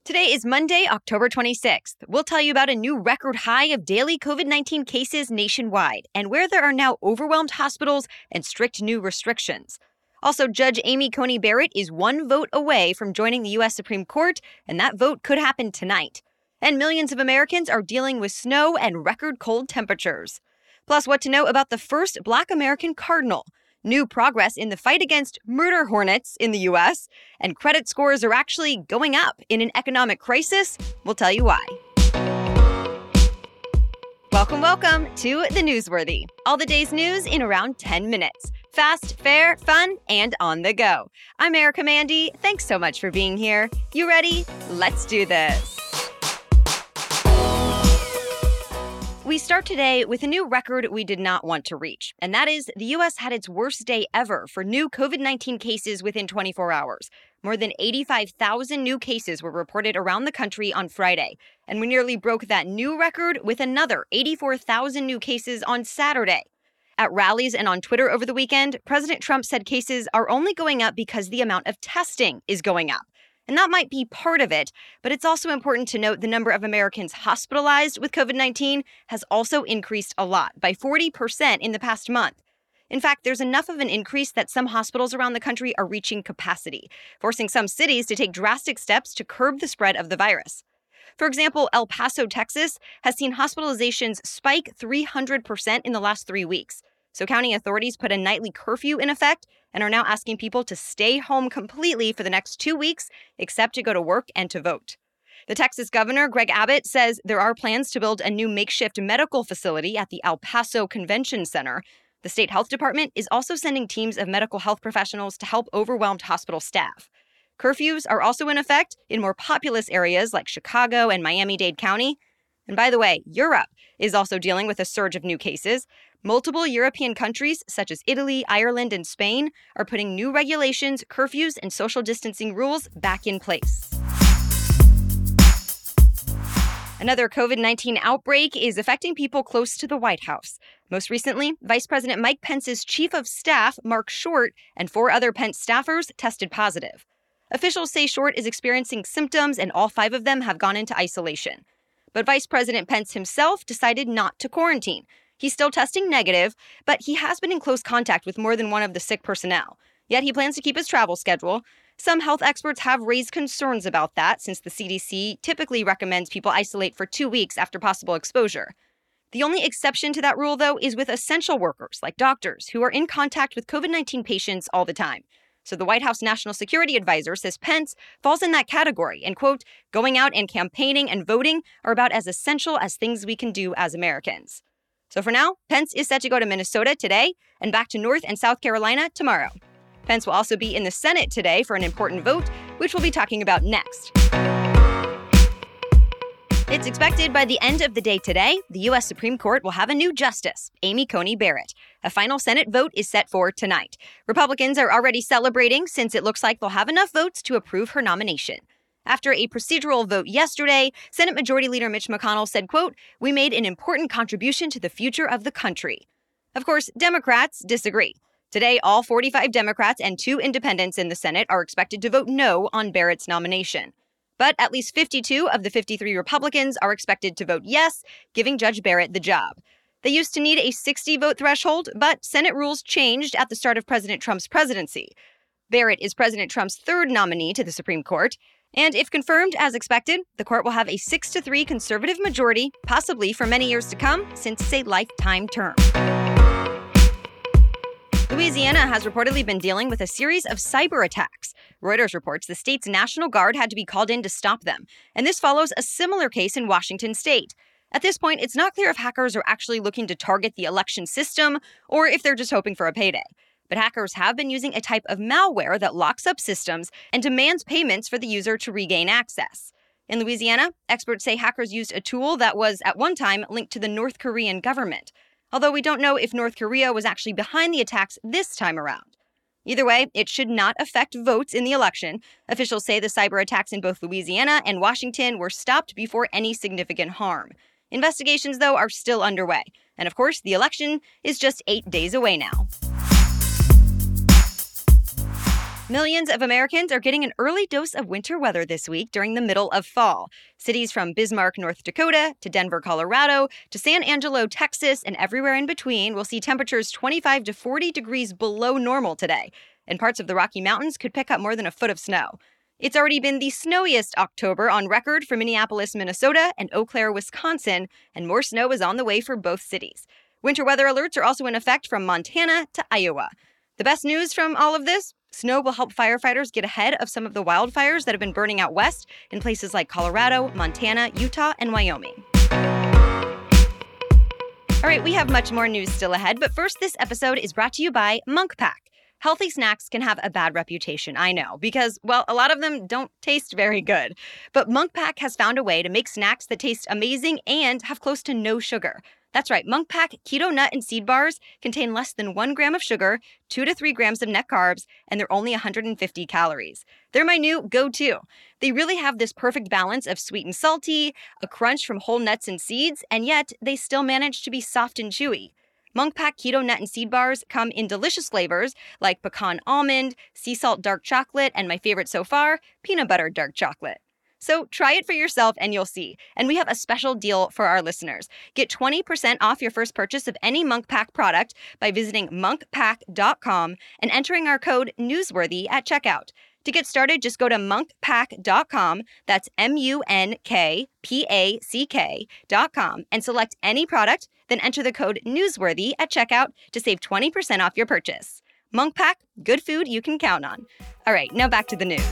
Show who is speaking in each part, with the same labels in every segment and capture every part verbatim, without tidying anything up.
Speaker 1: Today is Monday, October twenty-sixth. We'll tell you about a new record high of daily covid nineteen cases nationwide and where there are now overwhelmed hospitals and strict new restrictions. Also, Judge Amy Coney Barrett is one vote away from joining the U S Supreme Court, and that vote could happen tonight. And millions of Americans are dealing with snow and record cold temperatures. Plus, what to know about the first Black American cardinal, new progress in the fight against murder hornets in the U S, and credit scores are actually going up in an economic crisis. We'll tell you why. Welcome, welcome to The Newsworthy. All the day's news in around ten minutes. Fast, fair, fun, and on the go. I'm Erica Mandy. Thanks so much for being here. You ready? Let's do this. We start today with a new record we did not want to reach, and that is the U S had its worst day ever for new covid nineteen cases within twenty-four hours. More than eighty-five thousand new cases were reported around the country on Friday, and we nearly broke that new record with another eighty-four thousand new cases on Saturday. At rallies and on Twitter over the weekend, President Trump said cases are only going up because the amount of testing is going up. And that might be part of it, but it's also important to note the number of Americans hospitalized with covid nineteen has also increased a lot, by forty percent in the past month. In fact, there's enough of an increase that some hospitals around the country are reaching capacity, forcing some cities to take drastic steps to curb the spread of the virus. For example, El Paso, Texas, has seen hospitalizations spike three hundred percent in the last three weeks. So county authorities put a nightly curfew in effect and are now asking people to stay home completely for the next two weeks, except to go to work and to vote. The Texas governor, Greg Abbott, says there are plans to build a new makeshift medical facility at the El Paso Convention Center. The state health department is also sending teams of medical health professionals to help overwhelmed hospital staff. Curfews are also in effect in more populous areas like Chicago and Miami-Dade County. And by the way, Europe is also dealing with a surge of new cases. Multiple European countries, such as Italy, Ireland, and Spain, are putting new regulations, curfews, and social distancing rules back in place. Another covid nineteen outbreak is affecting people close to the White House. Most recently, Vice President Mike Pence's chief of staff, Mark Short, and four other Pence staffers tested positive. Officials say Short is experiencing symptoms, and all five of them have gone into isolation. But Vice President Pence himself decided not to quarantine. He's still testing negative, but he has been in close contact with more than one of the sick personnel. Yet he plans to keep his travel schedule. Some health experts have raised concerns about that, since the C D C typically recommends people isolate for two weeks after possible exposure. The only exception to that rule, though, is with essential workers like doctors who are in contact with covid nineteen patients all the time. So the White House National Security Advisor says Pence falls in that category and, quote, going out and campaigning and voting are about as essential as things we can do as Americans. So for now, Pence is set to go to Minnesota today and back to North and South Carolina tomorrow. Pence will also be in the Senate today for an important vote, which we'll be talking about next. It's expected by the end of the day today, the U S Supreme Court will have a new justice, Amy Coney Barrett. A final Senate vote is set for tonight. Republicans are already celebrating since it looks like they'll have enough votes to approve her nomination. After a procedural vote yesterday, Senate Majority Leader Mitch McConnell said, quote, "We made an important contribution to the future of the country." Of course, Democrats disagree. Today, all forty-five Democrats and two independents in the Senate are expected to vote no on Barrett's nomination. But at least fifty-two of the fifty-three Republicans are expected to vote yes, giving Judge Barrett the job. They used to need a sixty-vote threshold, but Senate rules changed at the start of President Trump's presidency. Barrett is President Trump's third nominee to the Supreme Court. And if confirmed as expected, the court will have a six to three conservative majority, possibly for many years to come, since it's a lifetime term. Louisiana has reportedly been dealing with a series of cyber attacks. Reuters reports the state's National Guard had to be called in to stop them. And this follows a similar case in Washington state. At this point, it's not clear if hackers are actually looking to target the election system or if they're just hoping for a payday. But hackers have been using a type of malware that locks up systems and demands payments for the user to regain access. In Louisiana, experts say hackers used a tool that was, at one time, linked to the North Korean government. Although we don't know if North Korea was actually behind the attacks this time around. Either way, it should not affect votes in the election. Officials say the cyber attacks in both Louisiana and Washington were stopped before any significant harm. Investigations, though, are still underway. And of course, the election is just eight days away now. Millions of Americans are getting an early dose of winter weather this week during the middle of fall. Cities from Bismarck, North Dakota, to Denver, Colorado, to San Angelo, Texas, and everywhere in between will see temperatures twenty-five to forty degrees below normal today. And parts of the Rocky Mountains could pick up more than a foot of snow. It's already been the snowiest October on record for Minneapolis, Minnesota, and Eau Claire, Wisconsin, and more snow is on the way for both cities. Winter weather alerts are also in effect from Montana to Iowa. The best news from all of this? Snow will help firefighters get ahead of some of the wildfires that have been burning out west in places like Colorado, Montana, Utah, and Wyoming. All right, we have much more news still ahead, but first, this episode is brought to you by Munk Pack. Healthy snacks can have a bad reputation, I know, because, well, a lot of them don't taste very good. But Munk Pack has found a way to make snacks that taste amazing and have close to no sugar. That's right, Munk Pack Keto Nut and Seed Bars contain less than one gram of sugar, two to three grams of net carbs, and they're only one hundred fifty calories. They're my new go-to. They really have this perfect balance of sweet and salty, a crunch from whole nuts and seeds, and yet they still manage to be soft and chewy. Munk Pack Keto Nut and Seed Bars come in delicious flavors like pecan almond, sea salt dark chocolate, and my favorite so far, peanut butter dark chocolate. So try it for yourself and you'll see. And we have a special deal for our listeners. Get twenty percent off your first purchase of any Munk Pack product by visiting munk pack dot com and entering our code newsworthy at checkout. To get started, just go to munk pack dot com, that's M U N K P A C K dot com, and select any product, then enter the code newsworthy at checkout to save twenty percent off your purchase. Munk Pack, good food you can count on. All right, now back to the news.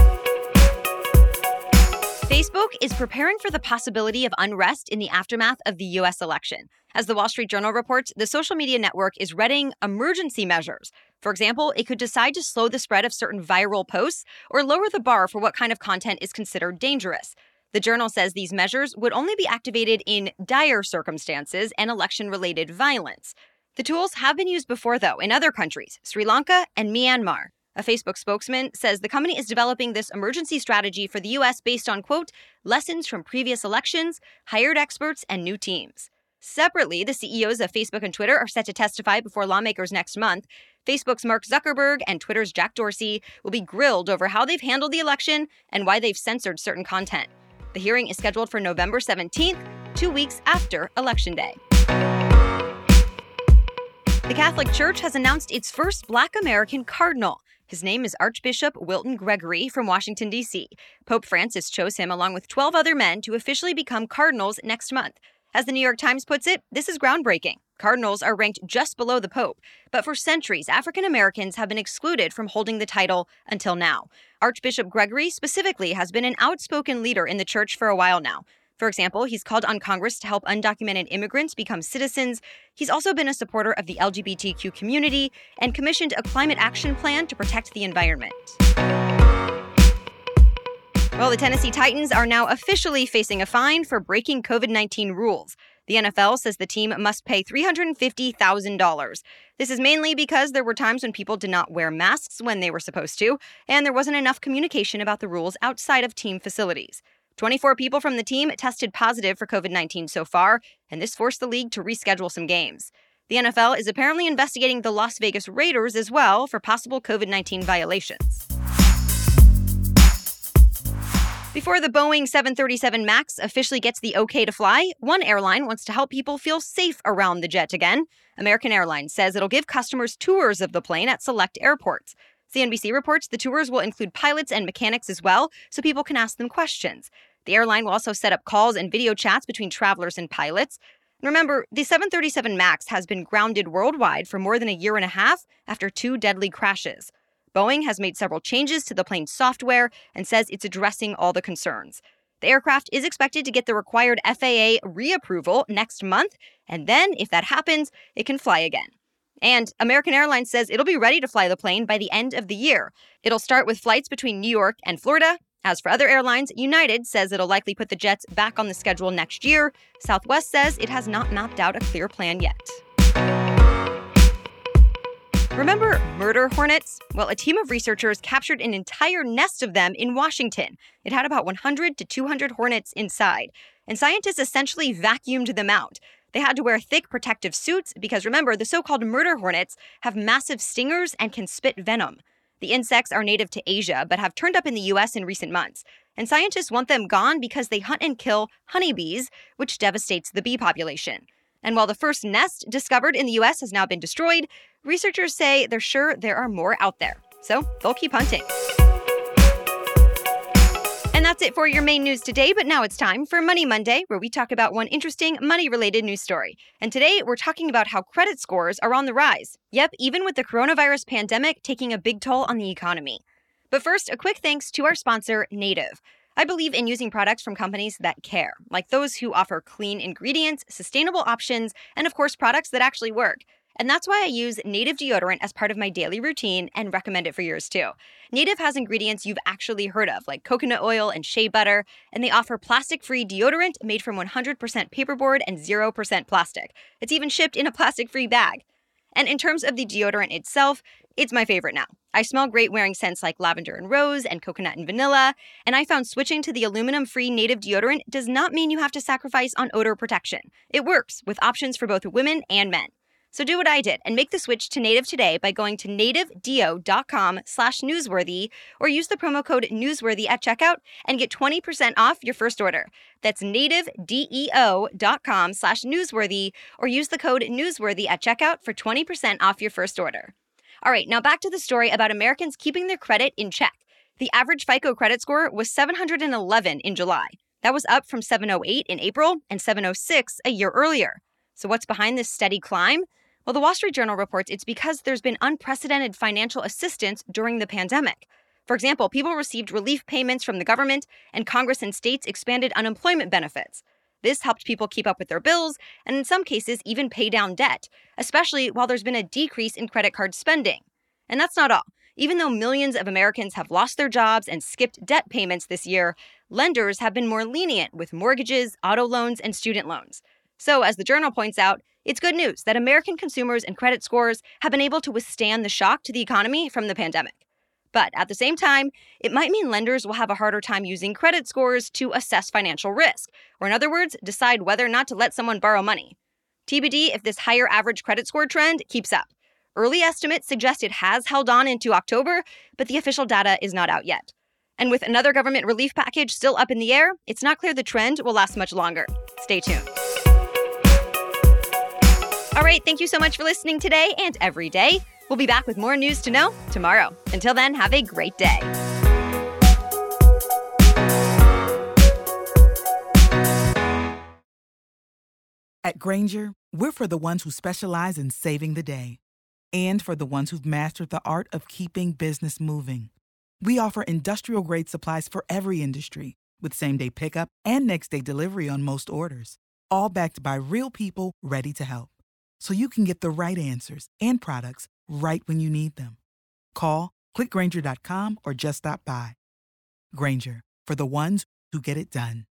Speaker 1: Facebook is preparing for the possibility of unrest in the aftermath of the U S election. As the Wall Street Journal reports, the social media network is readying emergency measures. For example, it could decide to slow the spread of certain viral posts or lower the bar for what kind of content is considered dangerous. The Journal says these measures would only be activated in dire circumstances and election-related violence. The tools have been used before, though, in other countries, Sri Lanka and Myanmar. A Facebook spokesman says the company is developing this emergency strategy for the U S based on, quote, lessons from previous elections, hired experts, and new teams. Separately, the C E Os of Facebook and Twitter are set to testify before lawmakers next month. Facebook's Mark Zuckerberg and Twitter's Jack Dorsey will be grilled over how they've handled the election and why they've censored certain content. The hearing is scheduled for November seventeenth, two weeks after Election Day. The Catholic Church has announced its first Black American cardinal. His name is Archbishop Wilton Gregory from Washington, D C Pope Francis chose him along with twelve other men to officially become cardinals next month. As the New York Times puts it, this is groundbreaking. Cardinals are ranked just below the Pope, but for centuries, African Americans have been excluded from holding the title until now. Archbishop Gregory specifically has been an outspoken leader in the church for a while now. For example, he's called on Congress to help undocumented immigrants become citizens. He's also been a supporter of the L G B T Q community and commissioned a climate action plan to protect the environment. Well, the Tennessee Titans are now officially facing a fine for breaking COVID nineteen rules. The N F L says the team must pay three hundred fifty thousand dollars. This is mainly because there were times when people did not wear masks when they were supposed to, and there wasn't enough communication about the rules outside of team facilities. twenty-four people from the team tested positive for COVID nineteen so far, and this forced the league to reschedule some games. The N F L is apparently investigating the Las Vegas Raiders as well for possible COVID nineteen violations. Before the Boeing seven thirty-seven MAX officially gets the okay to fly, one airline wants to help people feel safe around the jet again. American Airlines says it'll give customers tours of the plane at select airports. C N B C reports the tours will include pilots and mechanics as well, so people can ask them questions. The airline will also set up calls and video chats between travelers and pilots. And remember, the seven thirty-seven MAX has been grounded worldwide for more than a year and a half after two deadly crashes. Boeing has made several changes to the plane's software and says it's addressing all the concerns. The aircraft is expected to get the required F A A reapproval next month, and then, if that happens, it can fly again. And American Airlines says it'll be ready to fly the plane by the end of the year. It'll start with flights between New York and Florida. As for other airlines, United says it'll likely put the jets back on the schedule next year. Southwest says it has not mapped out a clear plan yet. Remember murder hornets? Well, a team of researchers captured an entire nest of them in Washington. It had about one hundred to two hundred hornets inside, and scientists essentially vacuumed them out. They had to wear thick protective suits because, remember, the so-called murder hornets have massive stingers and can spit venom. The insects are native to Asia but have turned up in the U S in recent months. And scientists want them gone because they hunt and kill honeybees, which devastates the bee population. And while the first nest discovered in the U S has now been destroyed, researchers say they're sure there are more out there. So they'll keep hunting. And that's it for your main news today, but now it's time for Money Monday, where we talk about one interesting money-related news story. And today, we're talking about how credit scores are on the rise. Yep, even with the coronavirus pandemic taking a big toll on the economy. But first, a quick thanks to our sponsor, Native. I believe in using products from companies that care, like those who offer clean ingredients, sustainable options, and of course, products that actually work. And that's why I use Native deodorant as part of my daily routine and recommend it for yours too. Native has ingredients you've actually heard of, like coconut oil and shea butter, and they offer plastic-free deodorant made from one hundred percent paperboard and zero percent plastic. It's even shipped in a plastic-free bag. And in terms of the deodorant itself, it's my favorite now. I smell great wearing scents like lavender and rose and coconut and vanilla, and I found switching to the aluminum-free Native deodorant does not mean you have to sacrifice on odor protection. It works, with options for both women and men. So do what I did and make the switch to Native today by going to nativedeo.com slash newsworthy or use the promo code newsworthy at checkout and get twenty percent off your first order. That's nativedeo.com slash newsworthy or use the code newsworthy at checkout for twenty percent off your first order. All right, now back to the story about Americans keeping their credit in check. The average FICO credit score was seven hundred eleven in July. That was up from seven oh eight in April and seven oh six a year earlier. So what's behind this steady climb? Well, the Wall Street Journal reports it's because there's been unprecedented financial assistance during the pandemic. For example, people received relief payments from the government, and Congress and states expanded unemployment benefits. This helped people keep up with their bills, and in some cases even pay down debt, especially while there's been a decrease in credit card spending. And that's not all. Even though millions of Americans have lost their jobs and skipped debt payments this year, lenders have been more lenient with mortgages, auto loans, and student loans. So, as the Journal points out, it's good news that American consumers and credit scores have been able to withstand the shock to the economy from the pandemic. But at the same time, it might mean lenders will have a harder time using credit scores to assess financial risk, or in other words, decide whether or not to let someone borrow money. T B D if this higher average credit score trend keeps up. Early estimates suggest it has held on into October, but the official data is not out yet. And with another government relief package still up in the air, it's not clear the trend will last much longer. Stay tuned. All right, thank you so much for listening today and every day. We'll be back with more news to know tomorrow. Until then, have a great day.
Speaker 2: At Grainger, we're for the ones who specialize in saving the day and for the ones who've mastered the art of keeping business moving. We offer industrial-grade supplies for every industry with same-day pickup and next-day delivery on most orders, all backed by real people ready to help. So you can get the right answers and products right when you need them. Call, click Grainger dot com, or just stop by. Grainger, for the ones who get it done.